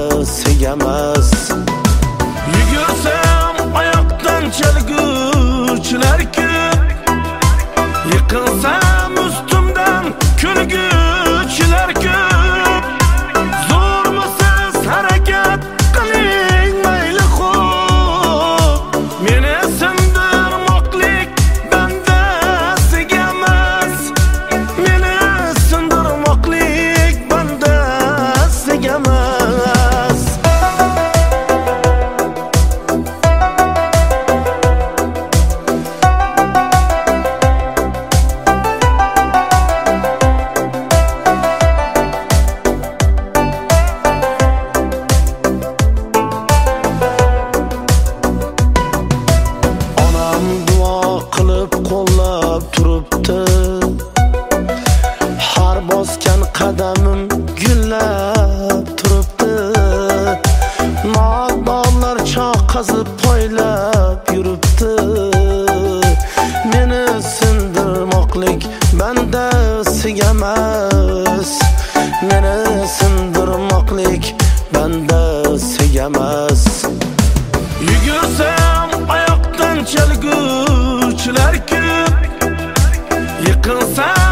sigamas. Yugursam oyoqdan chalguvchilar ko'p, yiqilsam ustimdan kulguvchilar ko'p. Zo'rmisiz harakat qiling mayli xo'p, meni sindirmoqlik bandasiga emas, meni sindirmoqlik bandasiga emas. Qo'llab turibdi, har bosgan qadamim gullab turibdi. Nodonlar choq qazib poylab yuribdi, meni sindirmoqlik bandasiga emas, meni sindirmoqlik bandasiga emas. Yugursam oyoqdan chalguvchilar ko'p, yiqilsam